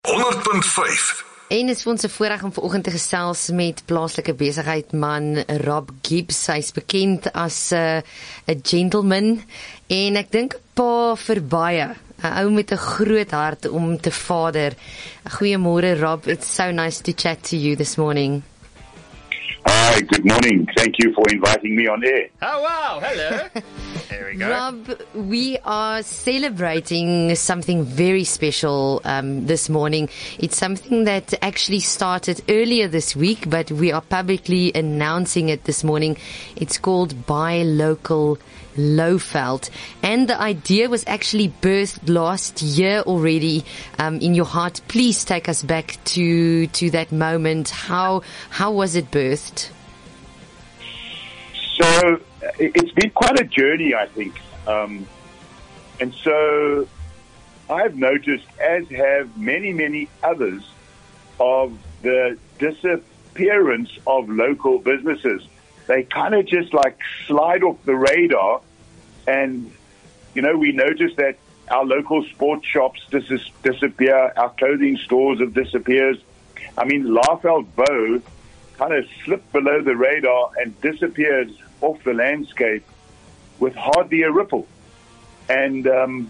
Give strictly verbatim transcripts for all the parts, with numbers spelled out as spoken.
honderd punt vyf. En is vir ons 'n voorreg om vanoggend te gesels met plaaslike besigheidman Rob Gibbs. Hy's bekend as 'n uh, 'n gentleman en ek dink 'n pa vir baie. 'n Ou met 'n groot hart om te vader. Goeiemôre Rob, it's so nice to chat to you this morning. Hi, good morning. Thank you for inviting me on air. Oh, wow. Hello. There we go. Rob, we are celebrating something very special um, this morning. It's something that actually started earlier this week, but we are publicly announcing it this morning. It's called Buy Local Lowveld, and the idea was actually birthed last year already. Um, in your heart, please take us back to to that moment. How how was it birthed? So it's been quite a journey, I think, um, and so I've noticed, as have many many others, of the disappearance of local businesses. They kind of just like slide off the radar. And, you know, we notice that our local sports shops dis- disappear, our clothing stores have disappeared. I mean, Lawveld Bow kind of slipped below the radar and disappeared off the landscape with hardly a ripple. And um,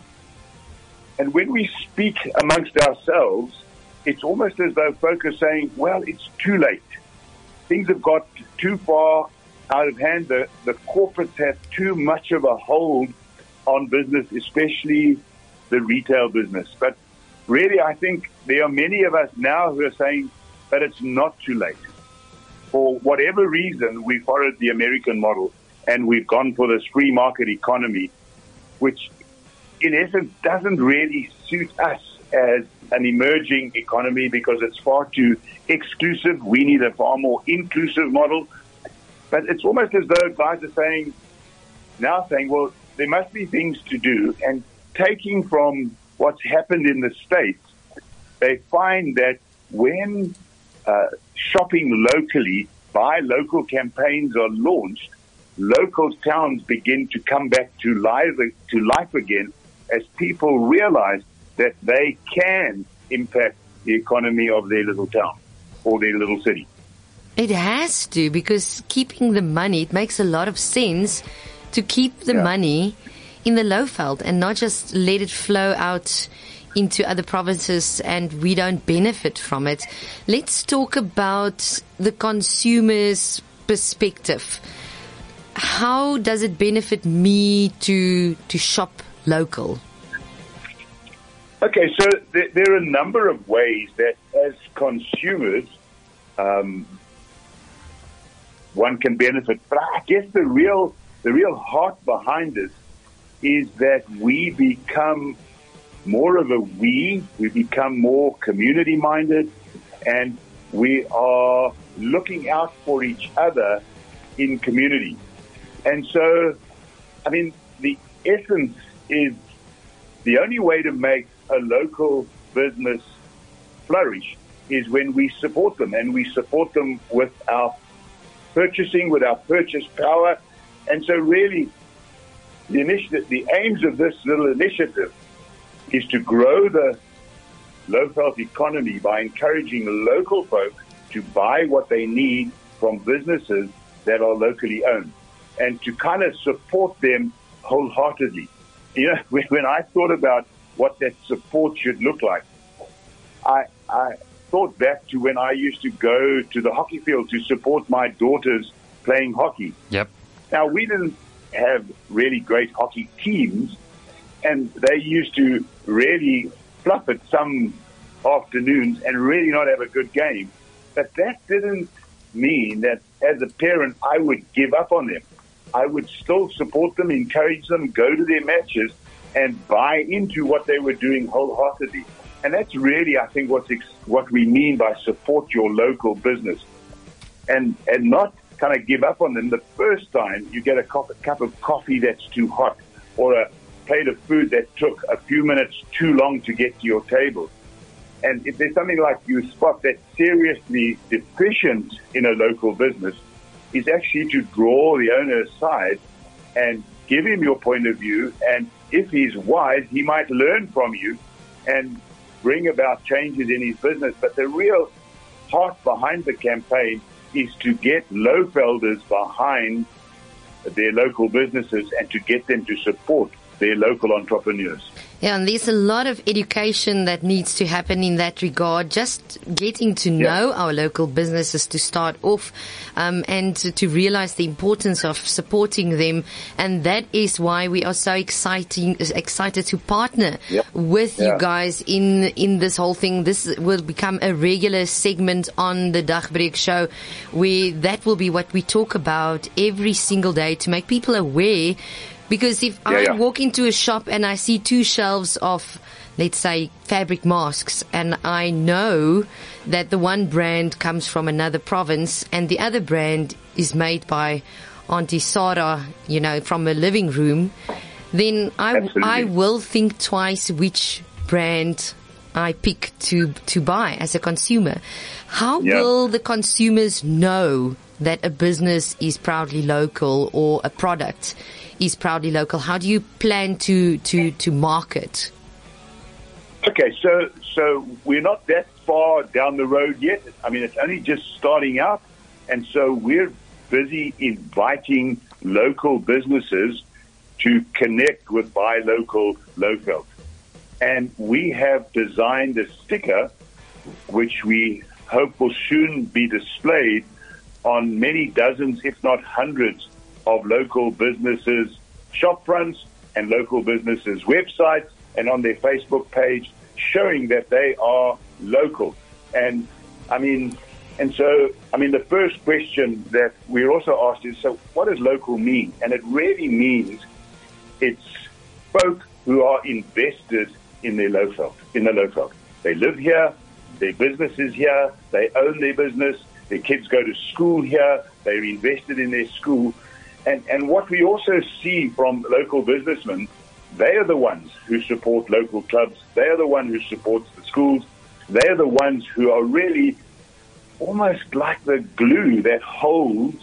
and when we speak amongst ourselves, it's almost as though folk are saying, well, it's too late. Things have got too far out of hand. The, the corporates have too much of a hold on business, especially the retail business. But really, I think there are many of us now who are saying that it's not too late. For whatever reason, we followed the American model and we've gone for this free market economy, which in essence doesn't really suit us as an emerging economy because it's far too exclusive. We need a far more inclusive model. But it's almost as though guys are saying, now saying, well, there must be things to do. And taking from what's happened in the States, they find that when uh, shopping locally, buy local campaigns are launched, local towns begin to come back to life, to life again as people realize that they can impact the economy of their little town or their little city. It has to, because keeping the money, it makes a lot of sense to keep the yeah. money in the Lowveld and not just let it flow out into other provinces and we don't benefit from it. Let's talk about the consumer's perspective. How does it benefit me to to shop local? Okay, so there, there are a number of ways that as consumers, um, one can benefit. But I guess the real the real heart behind this is that we become more of a we, we become more community-minded, and we are looking out for each other in community. And so, I mean, the essence is the only way to make a local business flourish is when we support them, and we support them with our purchasing, with our purchase power. And so really, the initiative, the aims of this little initiative is to grow the Lowveld economy by encouraging local folk to buy what they need from businesses that are locally owned and to kind of support them wholeheartedly. You know, when, when I thought about what that support should look like, I, I thought back to when I used to go to the hockey field to support my daughters playing hockey. Yep. Now, we didn't have really great hockey teams, and they used to really fluff it some afternoons and really not have a good game. But that didn't mean that as a parent I would give up on them. I would still support them, encourage them, go to their matches, and buy into what they were doing wholeheartedly. And that's really, I think, what's ex- what we mean by support your local business. And and not kind of give up on them the first time you get a cup, a cup of coffee that's too hot or a plate of food that took a few minutes too long to get to your table. And if there's something like you spot that's seriously deficient in a local business, is actually to draw the owner aside and give him your point of view. And if he's wise, he might learn from you and bring about changes in his business. But the real heart behind the campaign is to get Lohvelders behind their local businesses and to get them to support their local entrepreneurs. Yeah, and there's a lot of education that needs to happen in that regard. Just getting to know yeah. our local businesses to start off, um, and to, to realize the importance of supporting them. And that is why we are so exciting, excited to partner yeah. with yeah. you guys in in this whole thing. This will become a regular segment on the Dagbreek show, where that will be what we talk about every single day to make people aware. Because if yeah, I yeah. walk into a shop and I see two shelves of, let's say, fabric masks, and I know that the one brand comes from another province and the other brand is made by Auntie Sarah, you know, from a living room, then I, I will think twice which brand I pick to, to buy as a consumer. How yeah. will the consumers know that a business is proudly local or a product is proudly local? How do you plan to, to, to market? Okay, so so we're not that far down the road yet. I mean, it's only just starting out. And so we're busy inviting local businesses to connect with Buy Local Lohveld. And we have designed a sticker, which we hope will soon be displayed on many dozens, if not hundreds, of local businesses' shop fronts and local businesses' websites and on their Facebook page, showing that they are local. And I mean, and so, I mean, the first question that we're also asked is, so what does local mean? And it really means it's folk who are invested in their Lohveld, in the Lohveld. They live here, their business is here, they own their business, their kids go to school here, they're invested in their school. And, and what we also see from local businessmen, they are the ones who support local clubs. They are the ones who support the schools. They are the ones who are really almost like the glue that holds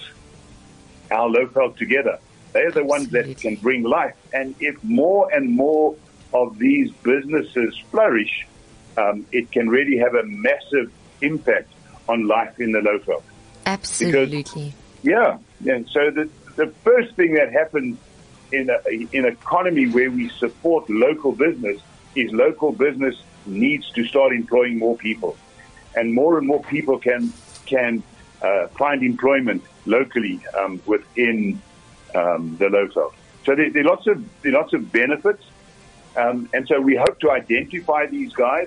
our Lohveld together. They are the ones that can bring life. And if more and more of these businesses flourish, um, it can really have a massive impact on life in the Lohveld. Absolutely. Because, yeah. Yeah. So the The first thing that happens in a, in an economy where we support local business is local business needs to start employing more people, and more and more people can can uh, find employment locally um, within um, the Lohveld. So there, there are lots of there are lots of benefits, um, and so we hope to identify these guys,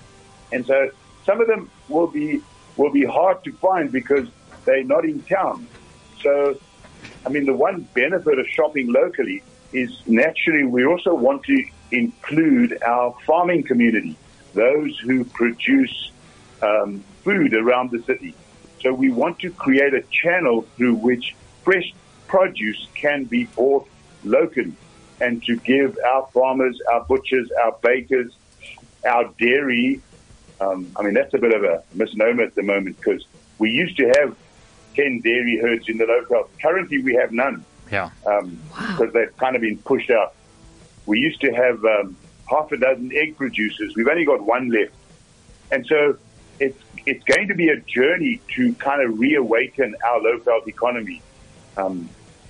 and so some of them will be will be hard to find because they're not in town. So, I mean, the one benefit of shopping locally is naturally we also want to include our farming community, those who produce um, food around the city. So we want to create a channel through which fresh produce can be bought locally, and to give our farmers, our butchers, our bakers, our dairy, um, I mean, that's a bit of a misnomer at the moment because we used to have ten dairy herds in the Lohveld. Currently, we have none. Yeah. Um, wow. Because they've kind of been pushed out. We used to have um, half a dozen egg producers. We've only got one left. And so it's it's going to be a journey to kind of reawaken our Lohveld economy. Um,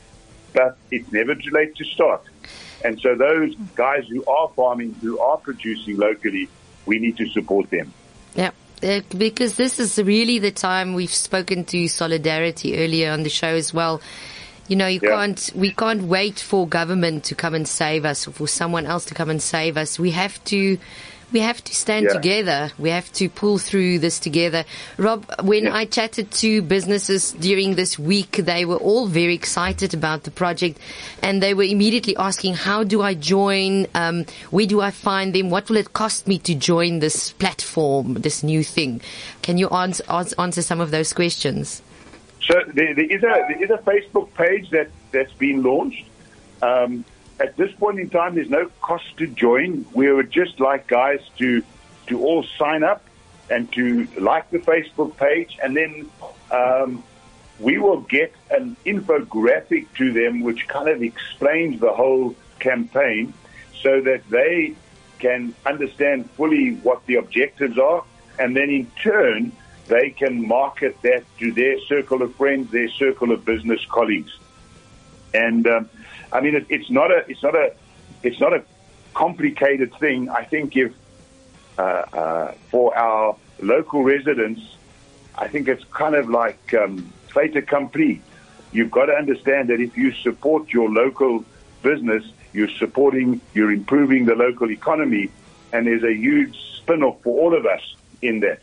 but it's never too late to start. And so those guys who are farming, who are producing locally, we need to support them. Yeah. Uh, because this is really the time. We've spoken to solidarity earlier on the show as well. You know, you yeah. can't, we can't wait for government to come and save us or for someone else to come and save us. We have to, we have to stand yeah. together. We have to pull through this together. Rob, when yeah. I chatted to businesses during this week, they were all very excited about the project, and they were immediately asking, how do I join? Um, where do I find them? What will it cost me to join this platform, this new thing? Can you answer, answer some of those questions? So there, there is a there is a Facebook page that that's been launched. Um, at this point in time, there's no cost to join. We would just like guys to to all sign up and to like the Facebook page, and then um, we will get an infographic to them which kind of explains the whole campaign, so that they can understand fully what the objectives are, and then in turn they can market that to their circle of friends, their circle of business colleagues. And um, I mean, it, it's not a, it's not a, it's not a complicated thing. I think if uh, uh, for our local residents, I think it's kind of like um, fait accompli. You've got to understand that if you support your local business, you're supporting, you're improving the local economy, and there's a huge spin-off for all of us in that.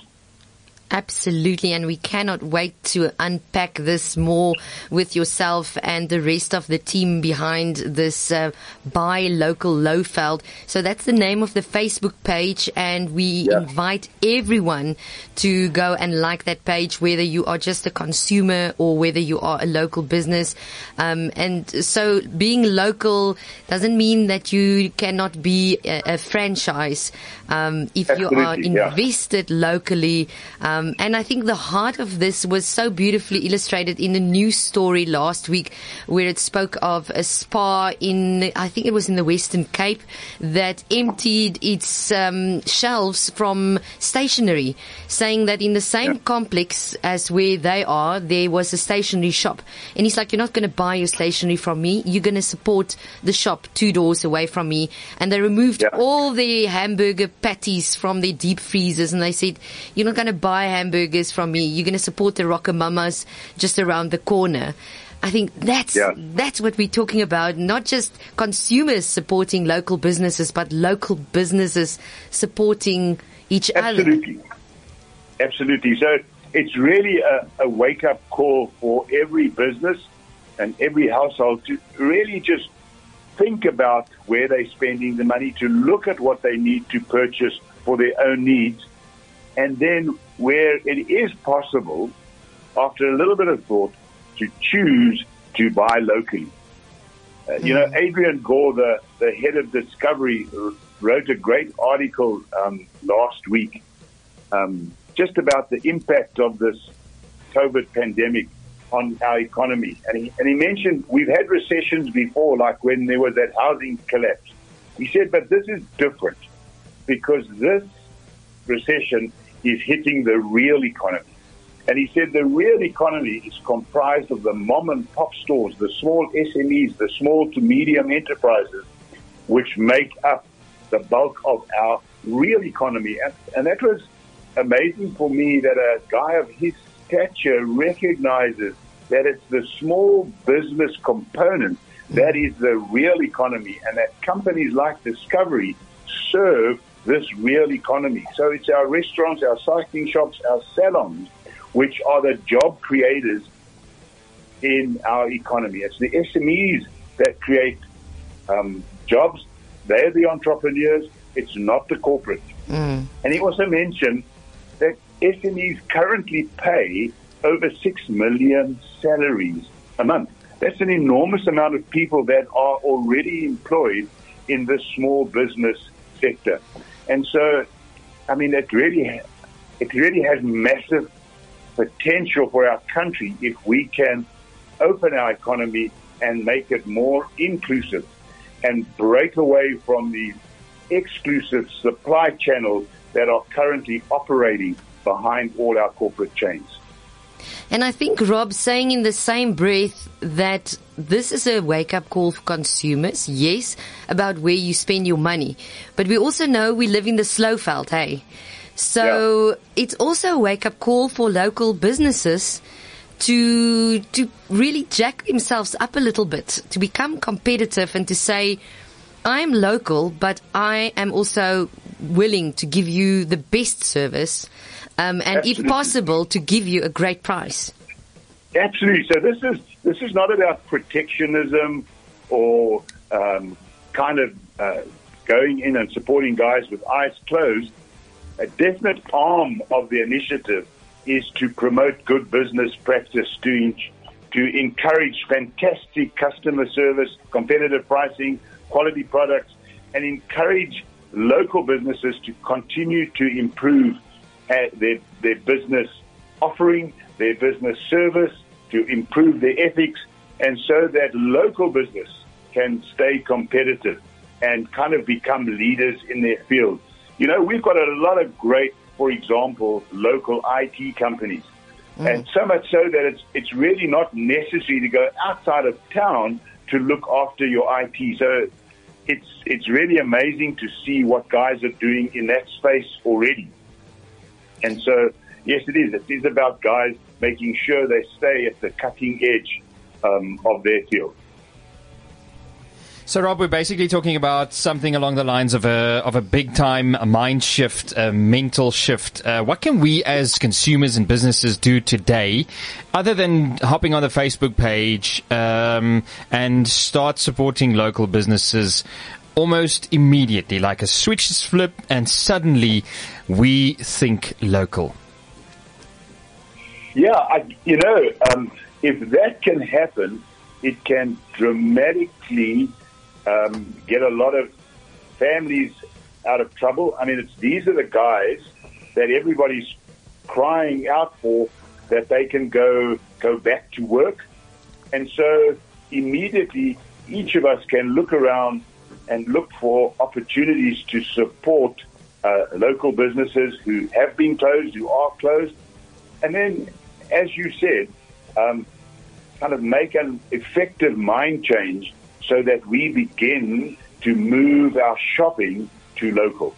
Absolutely, and we cannot wait to unpack this more with yourself and the rest of the team behind this uh, Buy Local Lowveld. So that's the name of the Facebook page, and we yeah. invite everyone to go and like that page, whether you are just a consumer or whether you are a local business. Um, and so being local doesn't mean that you cannot be a, a franchise. Um, if Absolutely, you are invested yeah. locally, um, and I think the heart of this was so beautifully illustrated in the news story last week, where it spoke of a spa in, I think it was in the Western Cape, that emptied its um, shelves from stationery, saying that in the same yeah. complex as where they are, there was a stationery shop. And he's like, you're not going to buy your stationery from me. You're going to support the shop two doors away from me. And they removed yeah. all the hamburger patties from their deep freezers, and they said, you're not going to buy hamburgers from me. You're going to support the Rocamamas just around the corner. I think that's yeah. that's what we're talking about, not just consumers supporting local businesses, but local businesses supporting each Absolutely. other. Absolutely. So it's really a, a wake-up call for every business and every household to really just think about where they're spending the money, to look at what they need to purchase for their own needs, and then where it is possible, after a little bit of thought, to choose to buy locally. Uh, mm. You know, Adrian Gore, the, the head of Discovery, wrote a great article um, last week um, just about the impact of this COVID pandemic on our economy. And he, and he mentioned we've had recessions before, like when there was that housing collapse. He said, but this is different because this recession is hitting the real economy. And he said the real economy is comprised of the mom and pop stores, the small S M Es, the small to medium enterprises, which make up the bulk of our real economy. And, and that was amazing for me that a guy of his stature recognizes that it's the small business component that is the real economy, and that companies like Discovery serve this real economy. So it's our restaurants, our cycling shops, our salons, which are the job creators in our economy. It's the S M Es that create um, jobs. They're the entrepreneurs. It's not the corporate. Mm. And he also mentioned that S M Es currently pay over six million salaries a month. That's an enormous amount of people that are already employed in the small business sector. And so, I mean, it really, it really has massive potential for our country if we can open our economy and make it more inclusive and break away from the exclusive supply channels that are currently operating behind all our corporate chains. And I think, Rob, saying in the same breath that this is a wake-up call for consumers, yes, about where you spend your money. But we also know we live in the Slowveld, hey? So yeah. It's also a wake-up call for local businesses to to really jack themselves up a little bit, to become competitive and to say, I'm local, but I am also willing to give you the best service, um, and Absolutely. If possible, to give you a great price. Absolutely. So this is this is not about protectionism or um, kind of uh, going in and supporting guys with eyes closed. A definite arm of the initiative is to promote good business practice, to to encourage fantastic customer service, competitive pricing, quality products, and encourage local businesses to continue to improve uh, their their business offering, their business service, to improve their ethics, and so that local business can stay competitive. and kind of become leaders in their field. You know, we've got a lot of great, for example, local I T companies. Mm. And so much so that it's it's really not necessary to go outside of town to look after your I T. So it's it's really amazing to see what guys are doing in that space already. And so, yes, it is. It is about guys making sure they stay at the cutting edge um, of their field. So, Rob, we're basically talking about something along the lines of a of a big-time mind shift, a mental shift. Uh, what can we as consumers and businesses do today, other than hopping on the Facebook page um, and start supporting local businesses almost immediately, like a switch is flipped and suddenly we think local? Yeah, I, you know, um, if that can happen, it can dramatically um, get a lot of families out of trouble. I mean, it's these are the guys that everybody's crying out for, that they can go go back to work. And so immediately each of us can look around and look for opportunities to support uh, local businesses who have been closed, who are closed. And then, as you said, um, kind of make an effective mind change so that we begin to move our shopping to local.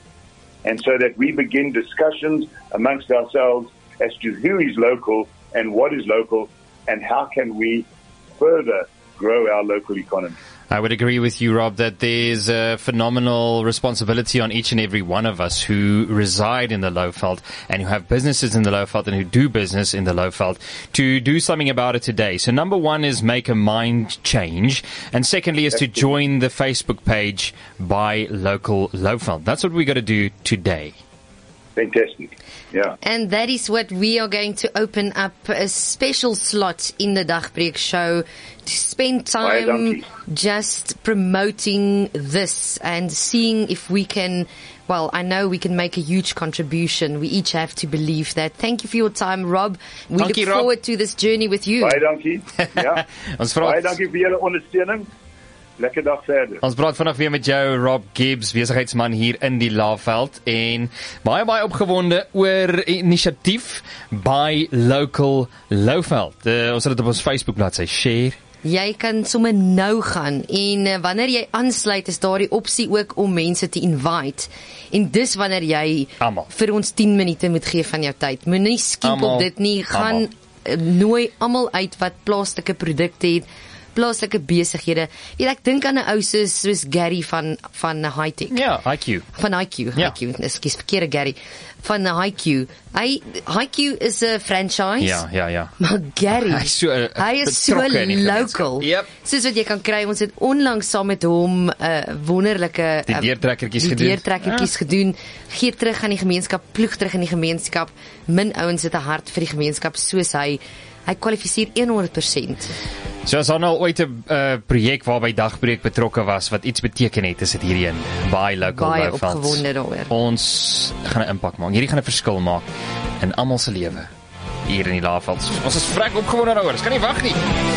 And so that we begin discussions amongst ourselves as to who is local and what is local and how can we further grow our local economy. I would agree with you, Rob, that there's a phenomenal responsibility on each and every one of us who reside in the Lowveld and who have businesses in the Lowveld and who do business in the Lowveld to do something about it today. So number one is make a mind change. And secondly is to join the Facebook page Buy Local Lowveld. That's what we got to do today. Fantastic. Yeah. And that is what we are going to open up a special slot in the Dagbreek show to spend time just promoting this and seeing if we can, well, I know we can make a huge contribution. We each have to believe that. Thank you for your time, Rob. We dankie, look Rob. forward to this journey with you. Baie dankie. Ja. Ons praat, Baie dankie vir julle ondersteuning. Lekker dag verder. Ons praat vanaf weer met jou, Rob Gibbs, besigheidsman hier in die Lowveld, en baie baie opgewonde oor inisiatief Buy Local Lowveld. Uh, ons het dit op ons Facebook bladsy share. Jy kan sommer nou gaan en uh, wanneer jy aansluit is daar die opsie ook om mense te invite en dis wanneer jy Amal. vir ons tien minute moet gee van jou tyd. Moenie skiep Amal. op dit nie, gaan uh, nooi almal uit wat plaaslike produkte het, plaaslike besighede. Weet, ek dink aan 'n ou soos soos Gary van van Hightech. Ja, I Q. Van I Q, Ja. I Q, ekskuus, verkeerde Gary. Van I Q. Hy I Q is 'n franchise. Ja, ja, ja. Maar Gary, Hy is so, uh, hy is so betrokke in die local. gemeenskap. Yep. Soos wat jy kan kry, ons het onlangs saam met hom 'n uh, wonderlike Die uh, deurtrekkertjies die gedoen. deurtrekkertjies Ja. gedoen. Gee terug aan die gemeenskap, ploeg terug in die gemeenskap. Min ouens het 'n hart vir die gemeenskap soos hy. Hy kwalifiseer honderd persent. So as daar nou ooit 'n uh, projek waarby Dagbreek betrokke was wat iets beteken het, is dit hierdie een. Buy Local Baie Lowveld. opgewonde daaroor. Ons gaan 'n impak maak. Hierdie gaan 'n verskil maak in almal se lewe hier in die Lowveld. Ons is vrek opgewonde daaroor. Ons kan nie wag nie.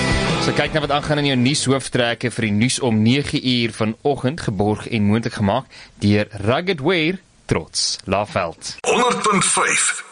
So kyk na wat aangaan in jou nuushooftrekke vir die nuus om nege uur vanoggend, geborg en moontlik gemaak deur Rugged Wear, trots Lowveld. honderd punt vyf